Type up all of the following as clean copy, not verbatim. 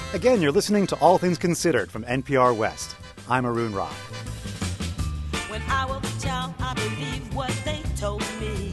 Again, you're listening to All Things Considered from NPR West. I'm Arun Roth. When I was a child, I believed what they told me.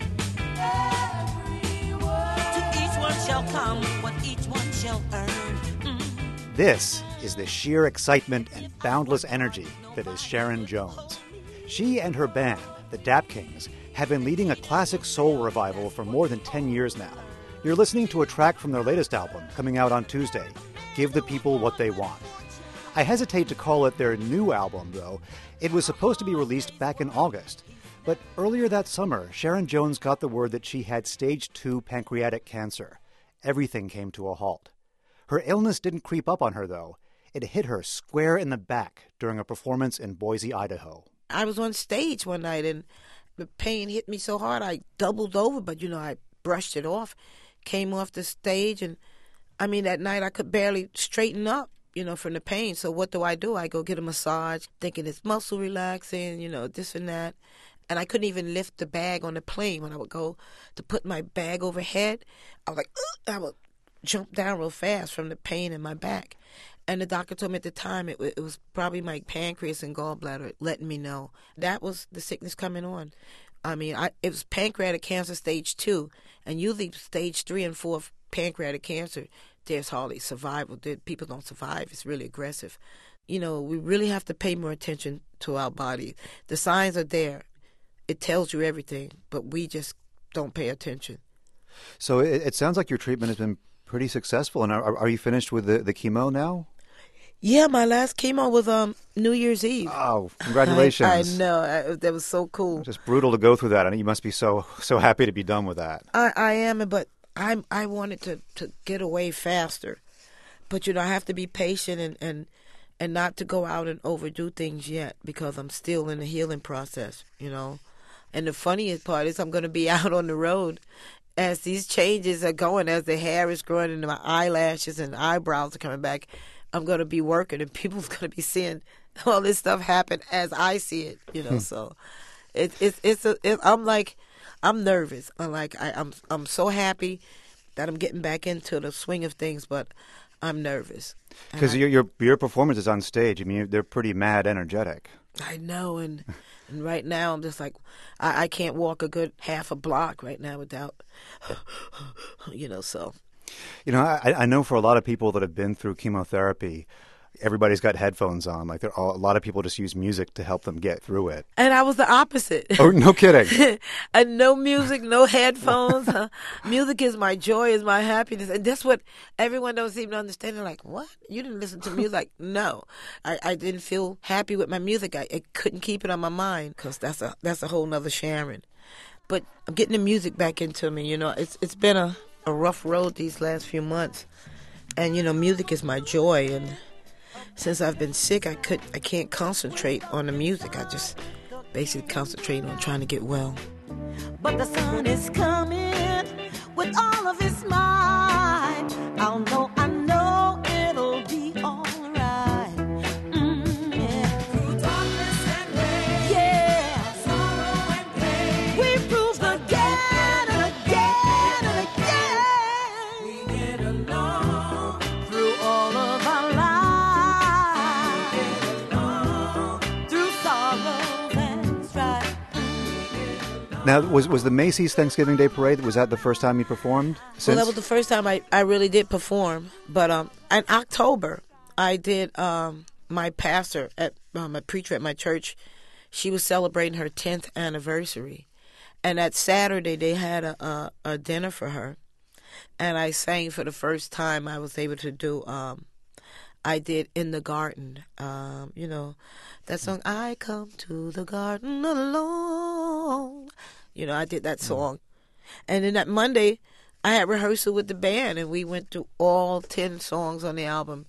Every word. To each one shall come what each one shall earn. This is the sheer excitement and boundless energy that is Sharon Jones. She and her band, the Dap Kings, have been leading a classic soul revival for more than 10 years now. You're listening to a track from their latest album, coming out on Tuesday, Give the People What They Want. I hesitate to call it their new album, though. It was supposed to be released back in August. But earlier that summer, Sharon Jones got the word that she had stage 2 pancreatic cancer. Everything came to a halt. Her illness didn't creep up on her, though. It hit her square in the back during a performance in Boise, Idaho. I was on stage one night, and the pain hit me so hard I doubled over, but, I brushed it off, came off the stage, and that night I could barely straighten up, from the pain. So what do? I go get a massage, thinking it's muscle relaxing, this and that. And I couldn't even lift the bag on the plane. When I would go to put my bag overhead, I was like, ugh, I would jump down real fast from the pain in my back. And the doctor told me at the time it was probably my pancreas and gallbladder letting me know. That was the sickness coming on. It was pancreatic cancer stage 2. And usually stage 3 and 4 pancreatic cancer, there's hardly survival. People don't survive. It's really aggressive. We really have to pay more attention to our body. The signs are there. It tells you everything, but we just don't pay attention. So it sounds like your treatment has been pretty successful. And are you finished with the chemo now? Yeah, my last chemo was New Year's Eve. Oh, congratulations. I know. That was so cool. Just brutal to go through that. And you must be so happy to be done with that. I am, but I wanted to get away faster. But, I have to be patient and not to go out and overdo things yet, because I'm still in the healing process, And the funniest part is I'm going to be out on the road as these changes are going, as the hair is growing and my eyelashes and eyebrows are coming back. I'm going to be working, and people's going to be seeing all this stuff happen as I see it, So I'm nervous. I'm so happy that I'm getting back into the swing of things, but I'm nervous. Because your performances on stage, they're pretty mad energetic. I know, and right now I'm just like, I can't walk a good half a block right now without, so. I know for a lot of people that have been through chemotherapy, everybody's got headphones on. Like a lot of people just use music to help them get through it. And I was the opposite. Oh, no kidding. And no music, no headphones. Music is my joy, is my happiness. And that's what everyone don't seem to understand. They're like, what? You didn't listen to music? Like, no. I didn't feel happy with my music. I couldn't keep it on my mind, because that's a whole nother Sharon. But I'm getting the music back into me. It's been a rough road these last few months. And, music is my joy. And since I've been sick, I can't concentrate on the music. I just basically concentrate on trying to get well. But the sun is coming with all of its might. I know it'll be all right. Yeah. Through darkness and rain, yeah, sorrow and pain, we proved again and again and again we get along through all of our lives. We get along through sorrow and strife. Now, was the Macy's Thanksgiving Day Parade, was that the first time you performed? Well, that was the first time I really did perform. But in October, I did my pastor, my preacher at my church, she was celebrating her 10th anniversary. And that Saturday, they had a dinner for her. And I sang for the first time. I was able to do, I did In the Garden, that song, I come to the garden alone. I did that song. And then that Monday, I had rehearsal with the band, and we went through all 10 songs on the album.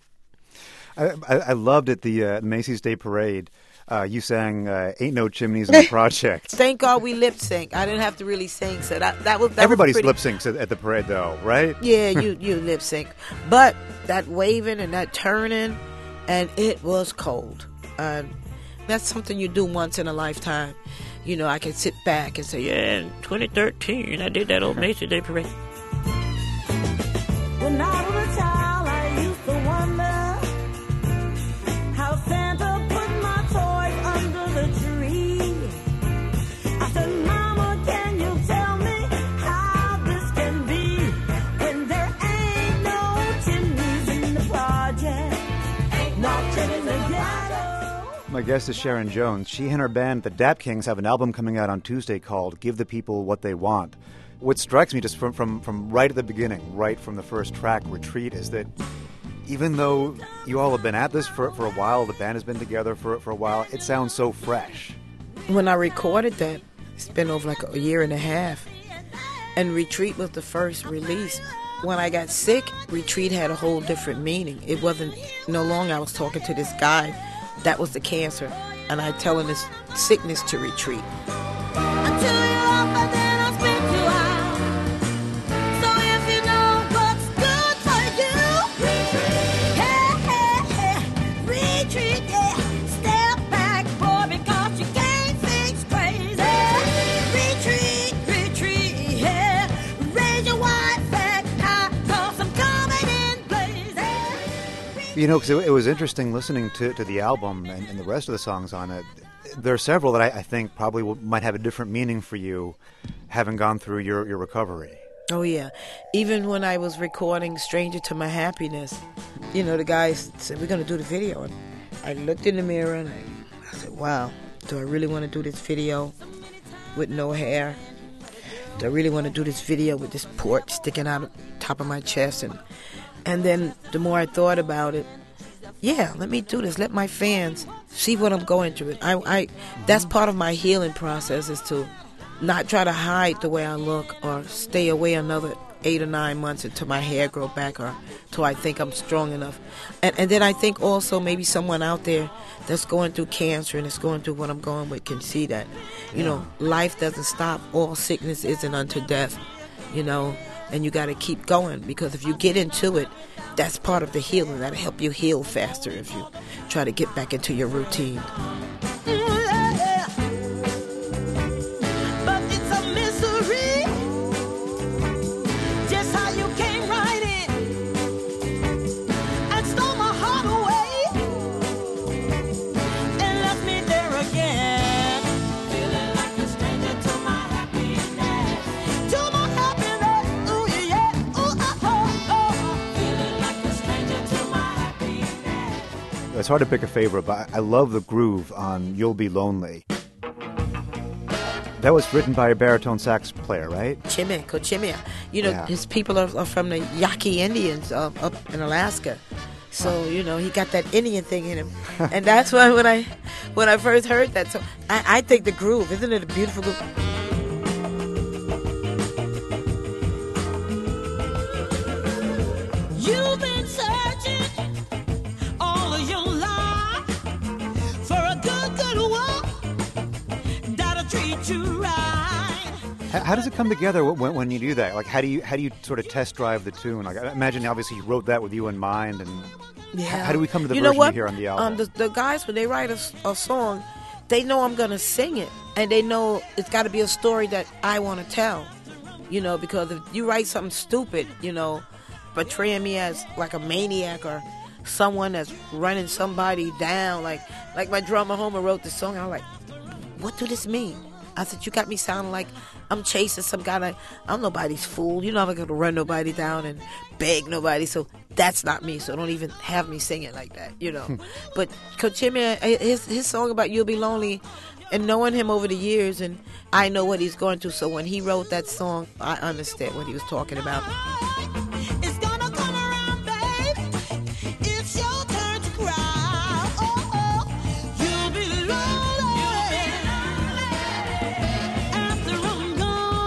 I loved at the Macy's Day Parade. You sang "Ain't No Chimneys in the Project." Thank God we lip sync. I didn't have to really sing, so that was everybody's was lip syncs at the parade, though, right? Yeah, you lip sync, but that waving and that turning, and it was cold. That's something you do once in a lifetime. I can sit back and say, yeah, in 2013, I did that old Macy's Day Parade. When I was a child, I used to wonder My guest is Sharon Jones. She and her band, the Dap Kings, have an album coming out on Tuesday called Give the People What They Want. What strikes me just from right at the beginning, right from the first track, Retreat, is that even though you all have been at this for a while, the band has been together for a while, it sounds so fresh. When I recorded that, it's been over like a year and a half, and Retreat was the first release. When I got sick, Retreat had a whole different meaning. It wasn't, no longer I was talking to this guy, that was the cancer, and I tell him his sickness to retreat. Until you're up and then I'll spit you out. So if you know what's good for you, retreat, yeah. Step back, boy, because you can't fix crazy. Retreat, yeah. Raise your white flag high, 'cause I'm coming in blazing. You know, because it was interesting listening to the album and the rest of the songs on it. There are several that I think probably might have a different meaning for you, having gone through your recovery. Oh, yeah. Even when I was recording Stranger to My Happiness, you know, the guys said, we're going to do the video. And I looked in the mirror and I said, wow, do I really want to do this video with no hair? Do I really want to do this video with this port sticking out of the top of my chest? And then the more I thought about it, yeah, let me do this. Let my fans see what I'm going through. That's part of my healing process, is to not try to hide the way I look or stay away another 8 or 9 months until my hair grow back or till I think I'm strong enough. And then I think also maybe someone out there that's going through cancer and is going through what I'm going with can see that, you know, life doesn't stop. All sickness isn't unto death, you know, and you got to keep going, because if you get into it, that's part of the healing. That'll help you heal faster if you try to get back into your routine. But it's a mystery, just how you came right in and stole my heart away and left me there again, feeling like a stranger to my happiness, to my happiness. Ooh yeah, ooh oh, feeling like a stranger to my happiness. It's hard to pick a favorite, but I love the groove on You'll Be Lonely. That was written by a baritone sax player, right? Kochimia. You know, his people are from the Yaqui Indians up in Alaska. So, you know, he got that Indian thing in him. And that's why when I first heard that song, I think the groove, isn't it a beautiful groove? You've been searching all of your life for a good one that'll treat you right. How does it come together when you do that? Like, how do you sort of test drive the tune? Like, I imagine obviously you wrote that with you in mind, and how do we come to the version you hear on the album? The guys, when they write a song, they know I'm going to sing it, and they know it's got to be a story that I want to tell, you know, because if you write something stupid, you know, portraying me as like a maniac or someone that's running somebody down, like my drummer Homer wrote the song, and I'm like, what do this mean? I said, you got me sounding like I'm chasing some guy. I'm nobody's fool. You know, I'm not going to run nobody down and beg nobody. So that's not me. So don't even have me singing like that, you know. But Kochimia, his song about You'll Be Lonely, and knowing him over the years, and I know what he's going through. So when he wrote that song, I understand what he was talking about. It's gonna come around, babe. It's your turn to cry. Oh, you'll be lonely after I'm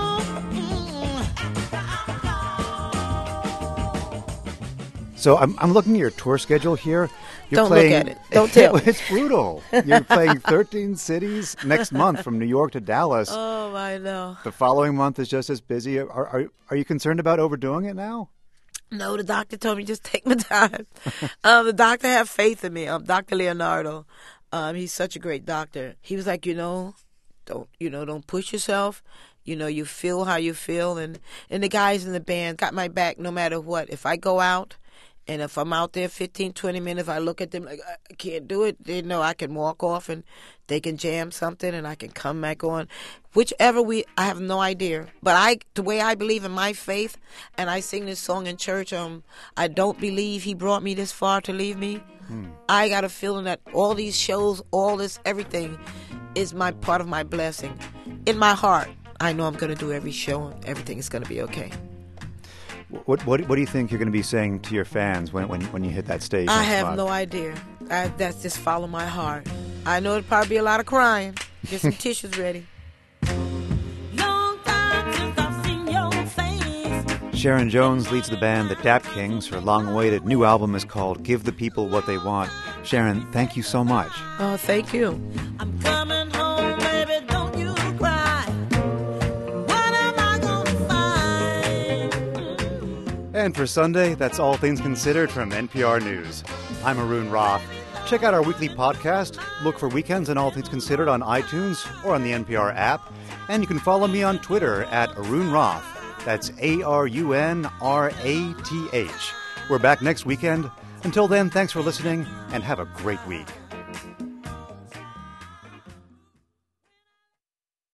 gone. So I'm looking at your tour schedule here. You're Don't playing, look at it. Don't tell. It's brutal. You're playing 13 cities next month, from New York to Dallas. Oh, I know. The following month is just as busy. Are you concerned about overdoing it now? No, the doctor told me just take my time. The doctor had faith in me. Dr. Leonardo, he's such a great doctor. He was like, don't push yourself. You know, you feel how you feel, and the guys in the band got my back no matter what. If I go out And if I'm out there 15, 20 minutes, I look at them like, I can't do it. They know I can walk off and they can jam something and I can come back on. Whichever I have no idea. But the way I believe in my faith, and I sing this song in church, I don't believe he brought me this far to leave me. I got a feeling that all these shows, all this, everything is my part of my blessing. In my heart, I know I'm going to do every show and everything is going to be okay. What do you think you're going to be saying to your fans when you hit that stage? I have no idea. That's just follow my heart. I know it'll probably be a lot of crying. Get some tissues ready. Long time since I've seen your face. Sharon Jones leads the band The Dap Kings. Her long-awaited new album is called Give the People What They Want. Sharon, thank you so much. Oh, thank you. I'm coming home, baby, don't you cry. What am I gonna find? And for Sunday, that's All Things Considered from NPR News. I'm Arun Roth. Check out our weekly podcast. Look for Weekends and All Things Considered on iTunes or on the NPR app. And you can follow me on Twitter at Arun Roth. That's ARUNRATH. We're back next weekend. Until then, thanks for listening and have a great week.